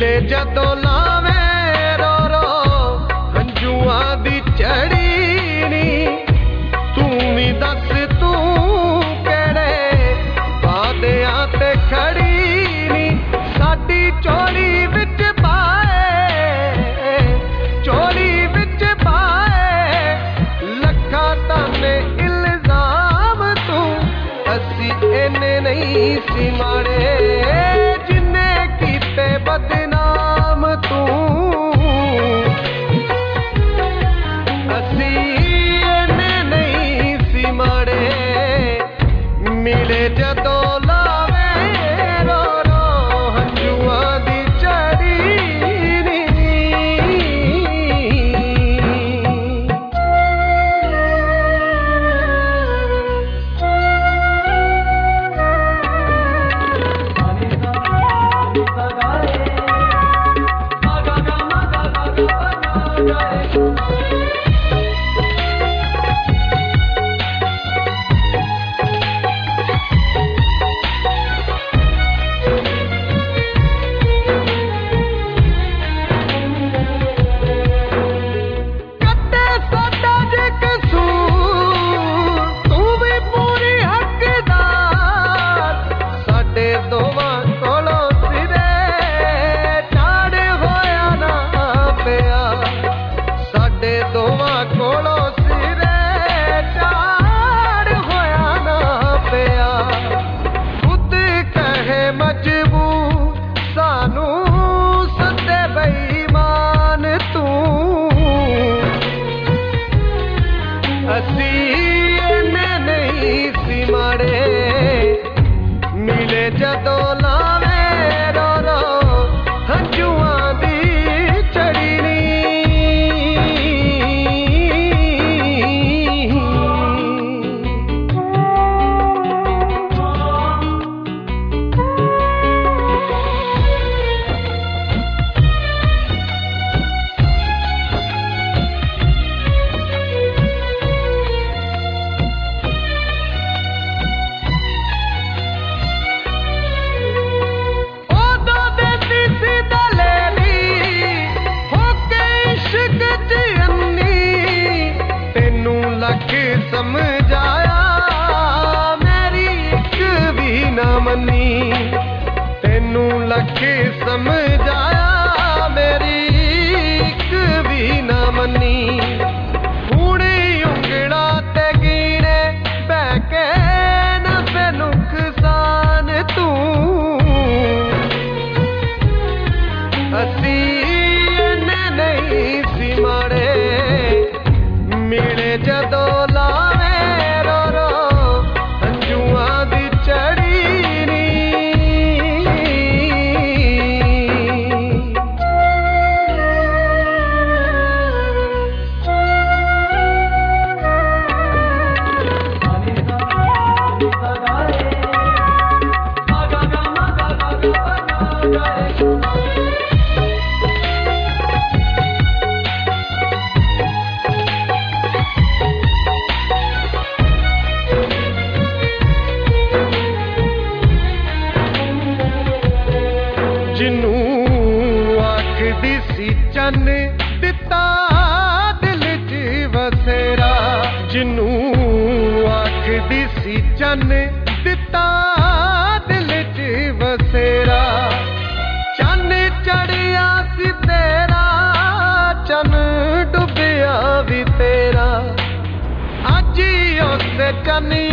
मिले जदों लावे रो रो हंजुआं दी चढ़ी नी तू भी दस तू केड़े वादियां ते खड़ी नी साडी चोली विच पाए ताने इल्जाम तू असी इन्ने नहीं सी माड़े जिन्ने कीते बदनाम तू असी इन्ने नहीं सी माड़े मिले जदों लावे रो रो हंजुआं दी चढ़ी नी मिले जदों लावे रो रो हंजुआं दी चढ़ी नी समझाया मेरी एक भी ना मनी तेनू लख समझाया मेरी एक भी ना मनी हुणे उंगला ते गिने बह के नफे नुकसान तू असी इन्ने नहीं सी माड़े मिले जदों लावे रो रो हंजुआं दी चढ़ी नी जिनू आखदी सी चन दिता दिल च वसेरा जिनू आखदी सी चन दिता दिल च वसेरा चन चढ़िया सी तेरा चन डुबिया भी तेरा अज उस चन